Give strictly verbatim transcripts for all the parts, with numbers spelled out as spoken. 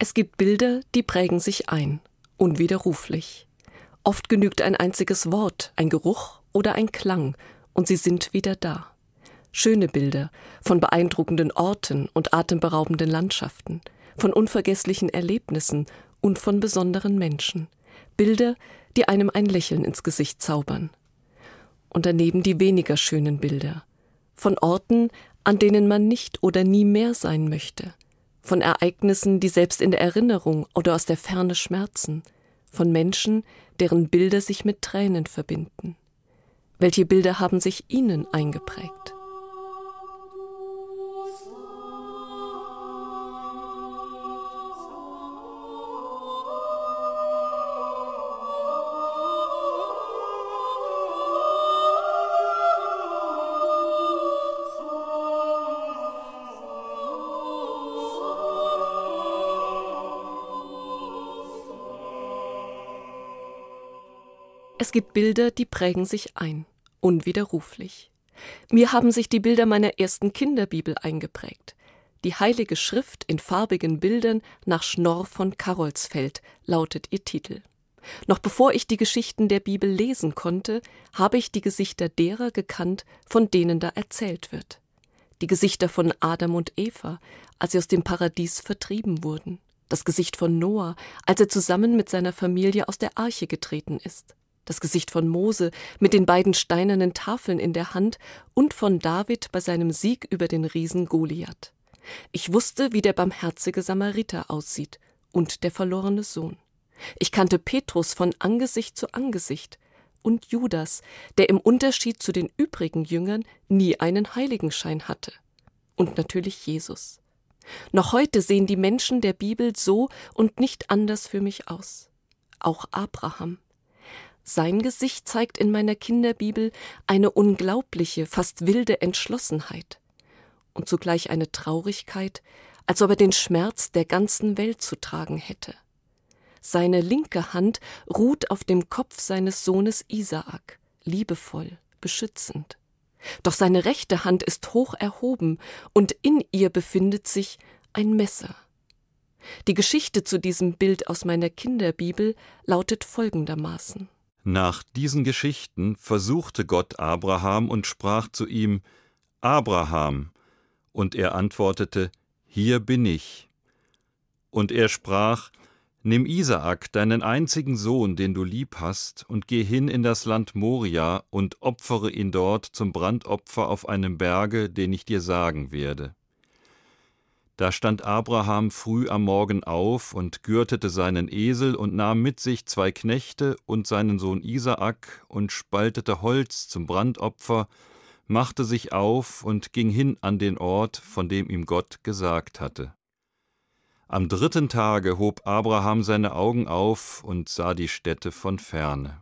Es gibt Bilder, die prägen sich ein, unwiderruflich. Oft genügt ein einziges Wort, ein Geruch oder ein Klang, und sie sind wieder da. Schöne Bilder von beeindruckenden Orten und atemberaubenden Landschaften, von unvergesslichen Erlebnissen und von besonderen Menschen. Bilder, die einem ein Lächeln ins Gesicht zaubern. Und daneben die weniger schönen Bilder. Von Orten, an denen man nicht oder nie mehr sein möchte. Von Ereignissen, die selbst in der Erinnerung oder aus der Ferne schmerzen. Von Menschen, deren Bilder sich mit Tränen verbinden. Welche Bilder haben sich Ihnen eingeprägt? Es gibt Bilder, die prägen sich ein, unwiderruflich. Mir haben sich die Bilder meiner ersten Kinderbibel eingeprägt. Die Heilige Schrift in farbigen Bildern nach Schnorr von Carolsfeld lautet ihr Titel. Noch bevor ich die Geschichten der Bibel lesen konnte, habe ich die Gesichter derer gekannt, von denen da erzählt wird. Die Gesichter von Adam und Eva, als sie aus dem Paradies vertrieben wurden. Das Gesicht von Noah, als er zusammen mit seiner Familie aus der Arche getreten ist. Das Gesicht von Mose mit den beiden steinernen Tafeln in der Hand und von David bei seinem Sieg über den Riesen Goliath. Ich wusste, wie der barmherzige Samariter aussieht und der verlorene Sohn. Ich kannte Petrus von Angesicht zu Angesicht und Judas, der im Unterschied zu den übrigen Jüngern nie einen Heiligenschein hatte. Und natürlich Jesus. Noch heute sehen die Menschen der Bibel so und nicht anders für mich aus. Auch Abraham. Sein Gesicht zeigt in meiner Kinderbibel eine unglaubliche, fast wilde Entschlossenheit und zugleich eine Traurigkeit, als ob er den Schmerz der ganzen Welt zu tragen hätte. Seine linke Hand ruht auf dem Kopf seines Sohnes Isaak, liebevoll, beschützend. Doch seine rechte Hand ist hoch erhoben und in ihr befindet sich ein Messer. Die Geschichte zu diesem Bild aus meiner Kinderbibel lautet folgendermaßen. Nach diesen Geschichten versuchte Gott Abraham und sprach zu ihm: Abraham. Und er antwortete: Hier bin ich. Und er sprach: Nimm Isaak, deinen einzigen Sohn, den du lieb hast, und geh hin in das Land Moria und opfere ihn dort zum Brandopfer auf einem Berge, den ich dir sagen werde. Da stand Abraham früh am Morgen auf und gürtete seinen Esel und nahm mit sich zwei Knechte und seinen Sohn Isaak und spaltete Holz zum Brandopfer, machte sich auf und ging hin an den Ort, von dem ihm Gott gesagt hatte. Am dritten Tage hob Abraham seine Augen auf und sah die Stätte von ferne.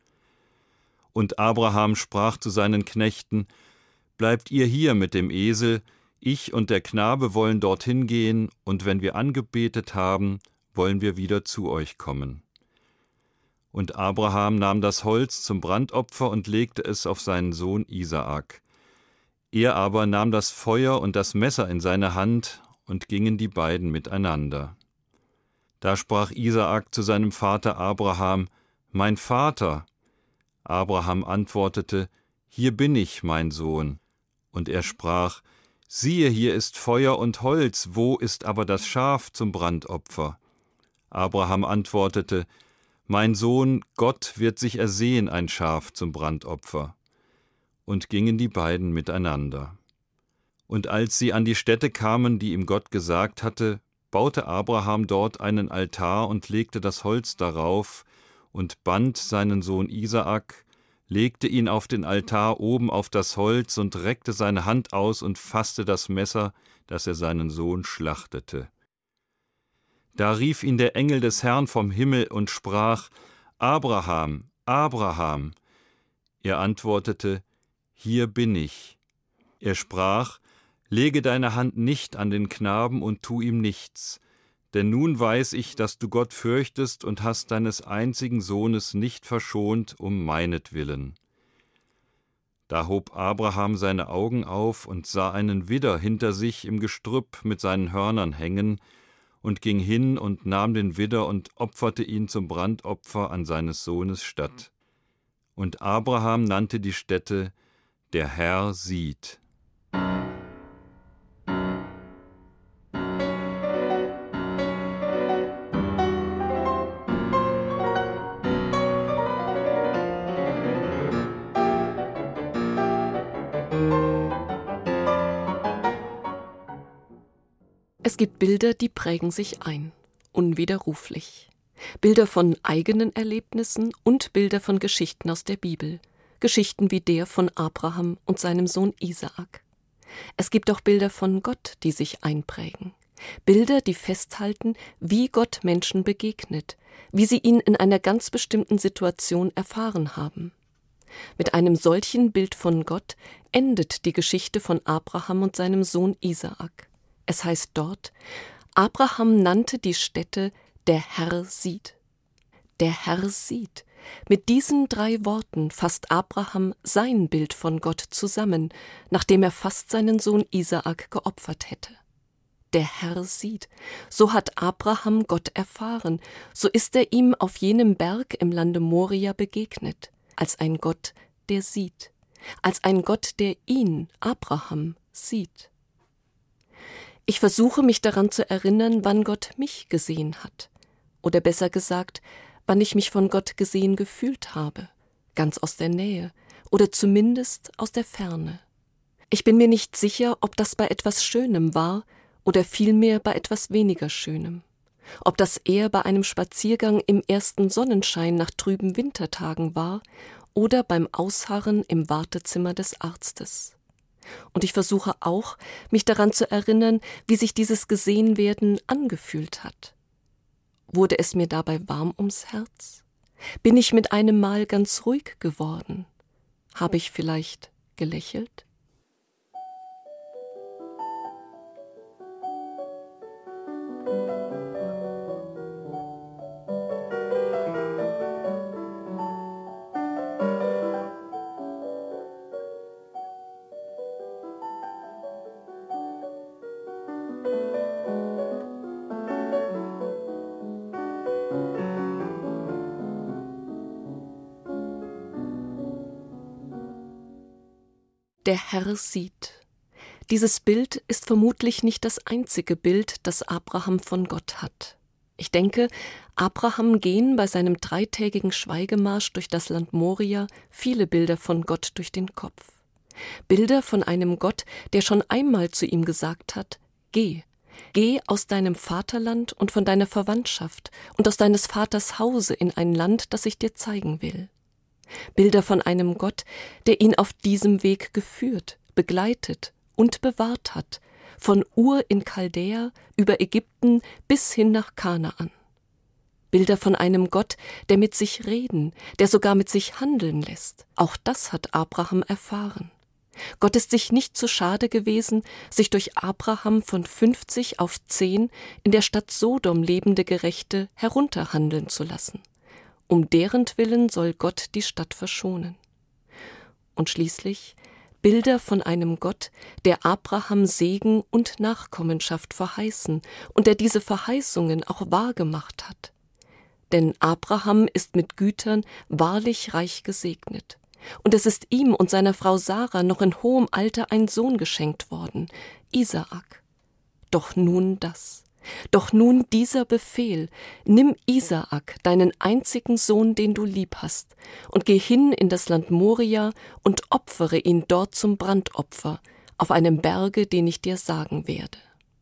Und Abraham sprach zu seinen Knechten: Bleibt ihr hier mit dem Esel, ich und der Knabe wollen dorthin gehen, und wenn wir angebetet haben, wollen wir wieder zu euch kommen. Und Abraham nahm das Holz zum Brandopfer und legte es auf seinen Sohn Isaak. Er aber nahm das Feuer und das Messer in seine Hand, und gingen die beiden miteinander. Da sprach Isaak zu seinem Vater Abraham: Mein Vater! Abraham antwortete: Hier bin ich, mein Sohn. Und er sprach: Siehe, hier ist Feuer und Holz, wo ist aber das Schaf zum Brandopfer? Abraham antwortete: Mein Sohn, Gott wird sich ersehen ein Schaf zum Brandopfer. Und gingen die beiden miteinander. Und als sie an die Stätte kamen, die ihm Gott gesagt hatte, baute Abraham dort einen Altar und legte das Holz darauf und band seinen Sohn Isaak, legte ihn auf den Altar oben auf das Holz und reckte seine Hand aus und fasste das Messer, dass er seinen Sohn schlachtete. Da rief ihn der Engel des Herrn vom Himmel und sprach: Abraham, Abraham! Er antwortete: Hier bin ich. Er sprach: Lege deine Hand nicht an den Knaben und tu ihm nichts, denn nun weiß ich, dass du Gott fürchtest und hast deines einzigen Sohnes nicht verschont um meinetwillen. Da hob Abraham seine Augen auf und sah einen Widder hinter sich im Gestrüpp mit seinen Hörnern hängen, und ging hin und nahm den Widder und opferte ihn zum Brandopfer an seines Sohnes statt. Und Abraham nannte die Stätte, der Herr sieht. Es gibt Bilder, die prägen sich ein, unwiderruflich. Bilder von eigenen Erlebnissen und Bilder von Geschichten aus der Bibel. Geschichten wie der von Abraham und seinem Sohn Isaak. Es gibt auch Bilder von Gott, die sich einprägen. Bilder, die festhalten, wie Gott Menschen begegnet, wie sie ihn in einer ganz bestimmten Situation erfahren haben. Mit einem solchen Bild von Gott endet die Geschichte von Abraham und seinem Sohn Isaak. Es heißt dort, Abraham nannte die Stätte, der Herr sieht. Der Herr sieht. Mit diesen drei Worten fasst Abraham sein Bild von Gott zusammen, nachdem er fast seinen Sohn Isaak geopfert hätte. Der Herr sieht. So hat Abraham Gott erfahren, so ist er ihm auf jenem Berg im Lande Moria begegnet, als ein Gott, der sieht, als ein Gott, der ihn, Abraham, sieht. Ich versuche mich daran zu erinnern, wann Gott mich gesehen hat. Oder besser gesagt, wann ich mich von Gott gesehen gefühlt habe. Ganz aus der Nähe oder zumindest aus der Ferne. Ich bin mir nicht sicher, ob das bei etwas Schönem war oder vielmehr bei etwas weniger Schönem. Ob das eher bei einem Spaziergang im ersten Sonnenschein nach trüben Wintertagen war oder beim Ausharren im Wartezimmer des Arztes. Und ich versuche auch, mich daran zu erinnern, wie sich dieses Gesehenwerden angefühlt hat. Wurde es mir dabei warm ums Herz? Bin ich mit einem Mal ganz ruhig geworden? Habe ich vielleicht gelächelt? Der Herr sieht. Dieses Bild ist vermutlich nicht das einzige Bild, das Abraham von Gott hat. Ich denke, Abraham gehen bei seinem dreitägigen Schweigemarsch durch das Land Moria viele Bilder von Gott durch den Kopf. Bilder von einem Gott, der schon einmal zu ihm gesagt hat, geh, geh aus deinem Vaterland und von deiner Verwandtschaft und aus deines Vaters Hause in ein Land, das ich dir zeigen will. Bilder von einem Gott, der ihn auf diesem Weg geführt, begleitet und bewahrt hat, von Ur in Chaldäa über Ägypten bis hin nach Kanaan. Bilder von einem Gott, der mit sich reden, der sogar mit sich handeln lässt. Auch das hat Abraham erfahren. Gott ist sich nicht zu schade gewesen, sich durch Abraham von fünfzig auf zehn in der Stadt Sodom lebende Gerechte herunterhandeln zu lassen. Um derentwillen soll Gott die Stadt verschonen. Und schließlich Bilder von einem Gott, der Abraham Segen und Nachkommenschaft verheißen und der diese Verheißungen auch wahrgemacht hat. Denn Abraham ist mit Gütern wahrlich reich gesegnet. Und es ist ihm und seiner Frau Sarah noch in hohem Alter ein Sohn geschenkt worden, Isaak. Doch nun das. Doch nun dieser Befehl, nimm Isaak, deinen einzigen Sohn, den du lieb hast, und geh hin in das Land Moria und opfere ihn dort zum Brandopfer, auf einem Berge, den ich dir sagen werde.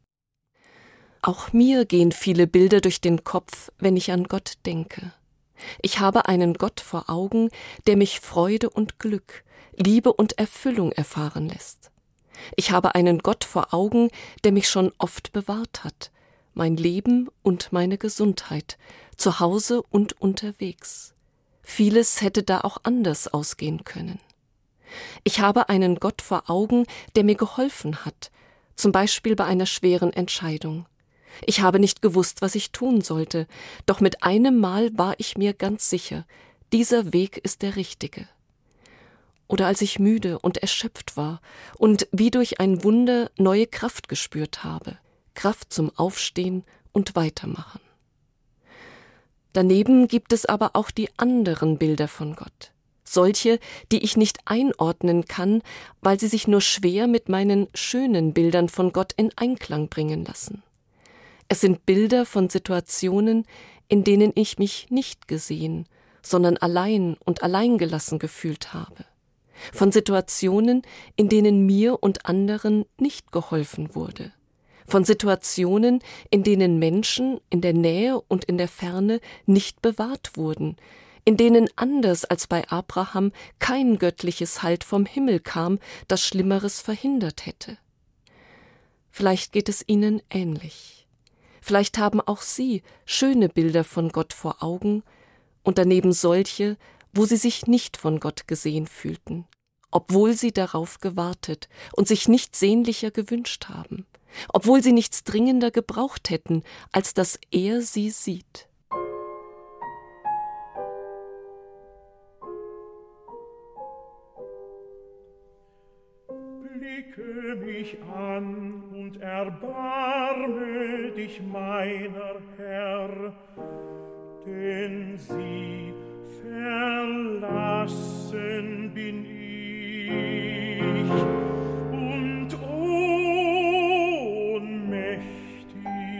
Auch mir gehen viele Bilder durch den Kopf, wenn ich an Gott denke. Ich habe einen Gott vor Augen, der mich Freude und Glück, Liebe und Erfüllung erfahren lässt. Ich habe einen Gott vor Augen, der mich schon oft bewahrt hat, mein Leben und meine Gesundheit, zu Hause und unterwegs. Vieles hätte da auch anders ausgehen können. Ich habe einen Gott vor Augen, der mir geholfen hat, zum Beispiel bei einer schweren Entscheidung. Ich habe nicht gewusst, was ich tun sollte, doch mit einem Mal war ich mir ganz sicher, dieser Weg ist der richtige. Oder als ich müde und erschöpft war und wie durch ein Wunder neue Kraft gespürt habe. Kraft zum Aufstehen und weitermachen. Daneben gibt es aber auch die anderen Bilder von Gott. Solche, die ich nicht einordnen kann, weil sie sich nur schwer mit meinen schönen Bildern von Gott in Einklang bringen lassen. Es sind Bilder von Situationen, in denen ich mich nicht gesehen, sondern allein und alleingelassen gefühlt habe. Von Situationen, in denen mir und anderen nicht geholfen wurde. Von Situationen, in denen Menschen in der Nähe und in der Ferne nicht bewahrt wurden, in denen anders als bei Abraham kein göttliches Halt vom Himmel kam, das Schlimmeres verhindert hätte. Vielleicht geht es Ihnen ähnlich. Vielleicht haben auch Sie schöne Bilder von Gott vor Augen und daneben solche, wo Sie sich nicht von Gott gesehen fühlten, obwohl Sie darauf gewartet und sich nichts sehnlicher gewünscht haben, obwohl Sie nichts dringender gebraucht hätten, als dass er Sie sieht. Blicke mich an und erbarme dich, meiner Herr, denn sie verlassen bin ich und ohnmächtig.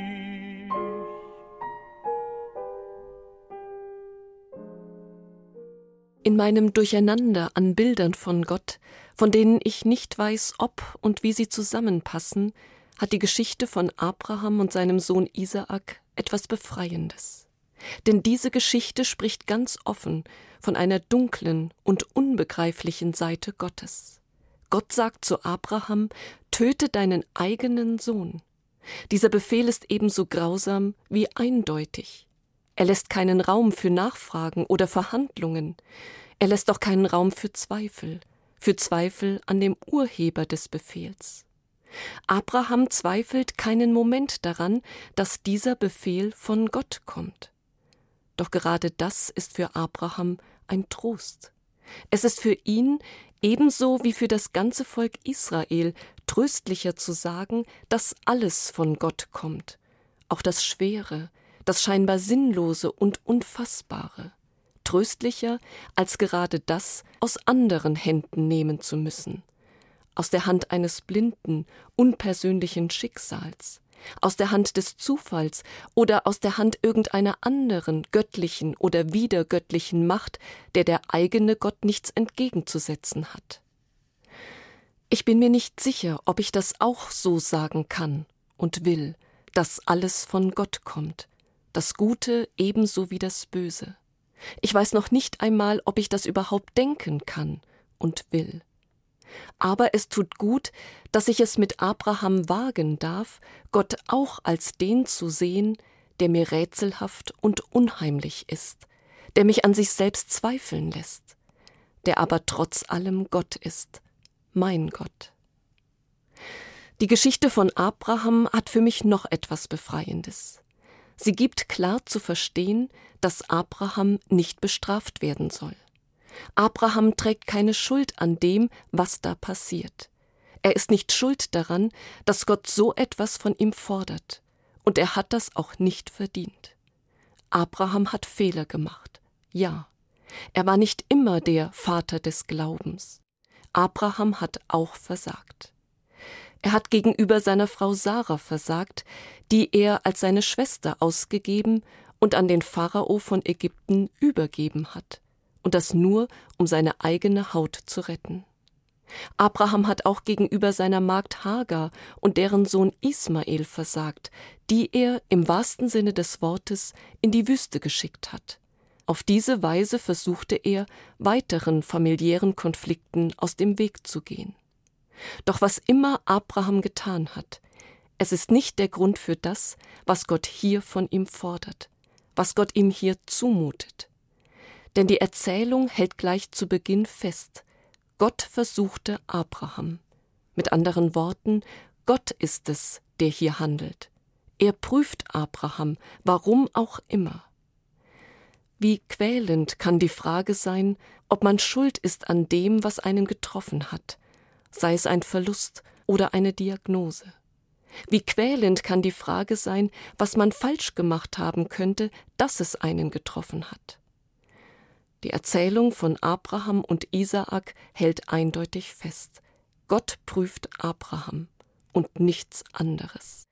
In meinem Durcheinander an Bildern von Gott, von denen ich nicht weiß, ob und wie sie zusammenpassen, hat die Geschichte von Abraham und seinem Sohn Isaak etwas Befreiendes. Denn diese Geschichte spricht ganz offen von einer dunklen und unbegreiflichen Seite Gottes. Gott sagt zu Abraham: Töte deinen eigenen Sohn. Dieser Befehl ist ebenso grausam wie eindeutig. Er lässt keinen Raum für Nachfragen oder Verhandlungen. Er lässt auch keinen Raum für Zweifel, für Zweifel an dem Urheber des Befehls. Abraham zweifelt keinen Moment daran, dass dieser Befehl von Gott kommt. Doch gerade das ist für Abraham ein Trost. Es ist für ihn, ebenso wie für das ganze Volk Israel, tröstlicher zu sagen, dass alles von Gott kommt, auch das Schwere, das scheinbar Sinnlose und Unfassbare. Tröstlicher, als gerade das aus anderen Händen nehmen zu müssen. Aus der Hand eines blinden, unpersönlichen Schicksals, aus der Hand des Zufalls oder aus der Hand irgendeiner anderen göttlichen oder widergöttlichen Macht, der der eigene Gott nichts entgegenzusetzen hat. Ich bin mir nicht sicher, ob ich das auch so sagen kann und will, dass alles von Gott kommt, das Gute ebenso wie das Böse. Ich weiß noch nicht einmal, ob ich das überhaupt denken kann und will. Aber es tut gut, dass ich es mit Abraham wagen darf, Gott auch als den zu sehen, der mir rätselhaft und unheimlich ist, der mich an sich selbst zweifeln lässt, der aber trotz allem Gott ist, mein Gott. Die Geschichte von Abraham hat für mich noch etwas Befreiendes. Sie gibt klar zu verstehen, dass Abraham nicht bestraft werden soll. Abraham trägt keine Schuld an dem, was da passiert. Er ist nicht schuld daran, dass Gott so etwas von ihm fordert. Und er hat das auch nicht verdient. Abraham hat Fehler gemacht. Ja, er war nicht immer der Vater des Glaubens. Abraham hat auch versagt. Er hat gegenüber seiner Frau Sarah versagt, die er als seine Schwester ausgegeben und an den Pharao von Ägypten übergeben hat. Und das nur, um seine eigene Haut zu retten. Abraham hat auch gegenüber seiner Magd Hagar und deren Sohn Ismael versagt, die er im wahrsten Sinne des Wortes in die Wüste geschickt hat. Auf diese Weise versuchte er, weiteren familiären Konflikten aus dem Weg zu gehen. Doch was immer Abraham getan hat, es ist nicht der Grund für das, was Gott hier von ihm fordert, was Gott ihm hier zumutet. Denn die Erzählung hält gleich zu Beginn fest: Gott versuchte Abraham. Mit anderen Worten, Gott ist es, der hier handelt. Er prüft Abraham, warum auch immer. Wie quälend kann die Frage sein, ob man schuld ist an dem, was einen getroffen hat, sei es ein Verlust oder eine Diagnose. Wie quälend kann die Frage sein, was man falsch gemacht haben könnte, dass es einen getroffen hat. Die Erzählung von Abraham und Isaak hält eindeutig fest: Gott prüft Abraham und nichts anderes.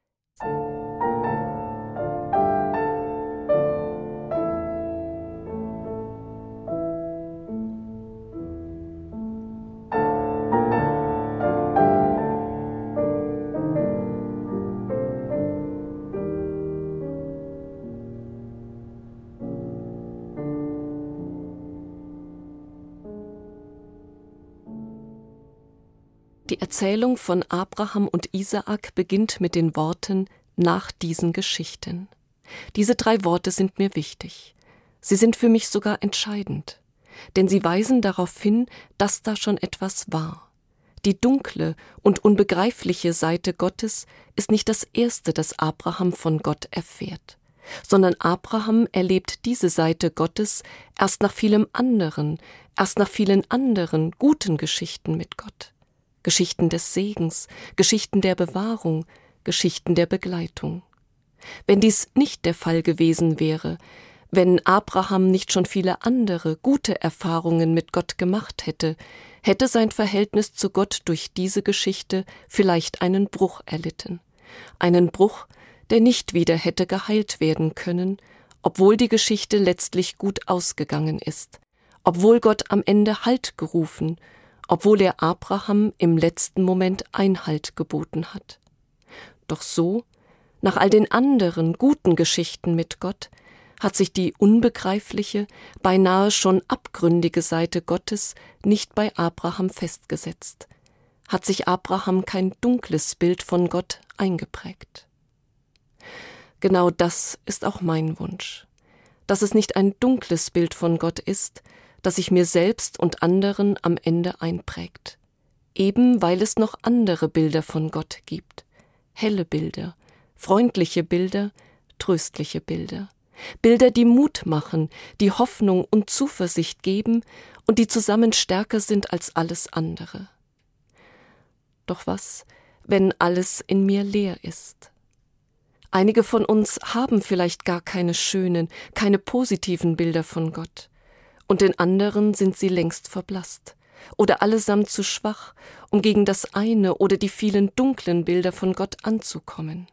Die Erzählung von Abraham und Isaak beginnt mit den Worten „nach diesen Geschichten“. Diese drei Worte sind mir wichtig. Sie sind für mich sogar entscheidend, denn sie weisen darauf hin, dass da schon etwas war. Die dunkle und unbegreifliche Seite Gottes ist nicht das Erste, das Abraham von Gott erfährt, sondern Abraham erlebt diese Seite Gottes erst nach vielem anderen, erst nach vielen anderen guten Geschichten mit Gott. Geschichten des Segens, Geschichten der Bewahrung, Geschichten der Begleitung. Wenn dies nicht der Fall gewesen wäre, wenn Abraham nicht schon viele andere gute Erfahrungen mit Gott gemacht hätte, hätte sein Verhältnis zu Gott durch diese Geschichte vielleicht einen Bruch erlitten. Einen Bruch, der nicht wieder hätte geheilt werden können, obwohl die Geschichte letztlich gut ausgegangen ist, obwohl Gott am Ende Halt gerufen, obwohl er Abraham im letzten Moment Einhalt geboten hat. Doch so, nach all den anderen guten Geschichten mit Gott, hat sich die unbegreifliche, beinahe schon abgründige Seite Gottes nicht bei Abraham festgesetzt, hat sich Abraham kein dunkles Bild von Gott eingeprägt. Genau das ist auch mein Wunsch, dass es nicht ein dunkles Bild von Gott ist, das sich mir selbst und anderen am Ende einprägt, eben weil es noch andere Bilder von Gott gibt, helle Bilder, freundliche Bilder, tröstliche Bilder, Bilder, die Mut machen, die Hoffnung und Zuversicht geben und die zusammen stärker sind als alles andere. Doch was, wenn alles in mir leer ist? Einige von uns haben vielleicht gar keine schönen, keine positiven Bilder von Gott. Und in anderen sind sie längst verblasst oder allesamt zu schwach, um gegen das eine oder die vielen dunklen Bilder von Gott anzukommen.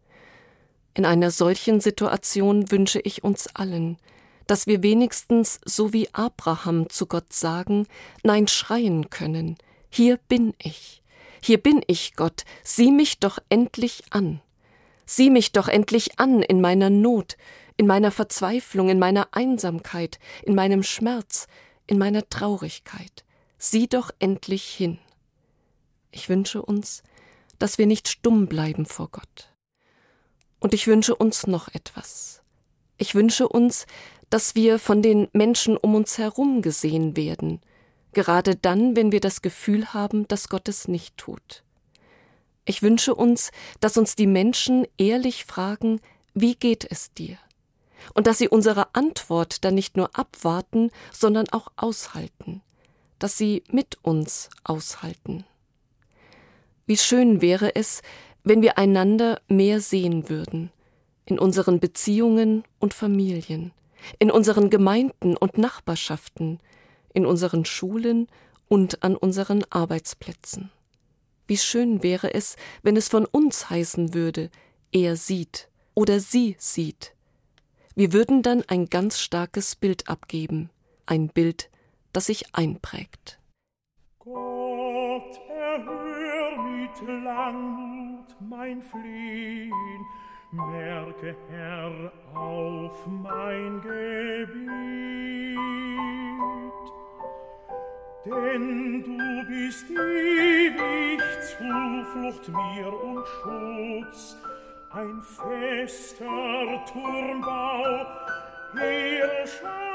In einer solchen Situation wünsche ich uns allen, dass wir wenigstens so wie Abraham zu Gott sagen, nein schreien können: Hier bin ich, hier bin ich, Gott, sieh mich doch endlich an. Sieh mich doch endlich an in meiner Not, in meiner Verzweiflung, in meiner Einsamkeit, in meinem Schmerz, in meiner Traurigkeit. Sieh doch endlich hin. Ich wünsche uns, dass wir nicht stumm bleiben vor Gott. Und ich wünsche uns noch etwas. Ich wünsche uns, dass wir von den Menschen um uns herum gesehen werden, gerade dann, wenn wir das Gefühl haben, dass Gott es nicht tut. Ich wünsche uns, dass uns die Menschen ehrlich fragen: Wie geht es dir? Und dass sie unsere Antwort dann nicht nur abwarten, sondern auch aushalten, dass sie mit uns aushalten. Wie schön wäre es, wenn wir einander mehr sehen würden, in unseren Beziehungen und Familien, in unseren Gemeinden und Nachbarschaften, in unseren Schulen und an unseren Arbeitsplätzen. Wie schön wäre es, wenn es von uns heißen würde: Er sieht oder sie sieht. Wir würden dann ein ganz starkes Bild abgeben, ein Bild, das sich einprägt. Gott, erhör mit Langmut mein Flehen, merke, Herr, auf mein Gebet. Denn du bist ewig Zuflucht mir und Schutz, ein fester Turmbau, Heere Schar